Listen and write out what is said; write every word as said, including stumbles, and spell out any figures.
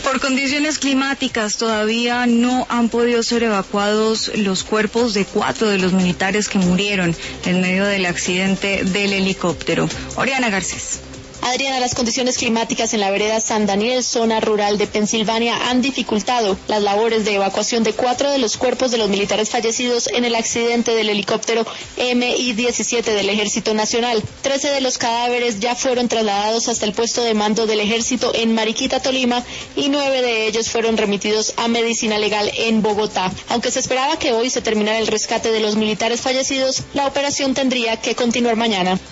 Por condiciones climáticas todavía no han podido ser evacuados los cuerpos de cuatro de los militares que murieron en medio del accidente del helicóptero. Oriana Garcés. Adriana, las condiciones climáticas en la vereda San Daniel, zona rural de Pensilvania, han dificultado las labores de evacuación de cuatro de los cuerpos de los militares fallecidos en el accidente del helicóptero M I diecisiete del Ejército Nacional. Trece de los cadáveres ya fueron trasladados hasta el puesto de mando del Ejército en Mariquita, Tolima, y nueve de ellos fueron remitidos a medicina legal en Bogotá. Aunque se esperaba que hoy se terminara el rescate de los militares fallecidos, la operación tendría que continuar mañana.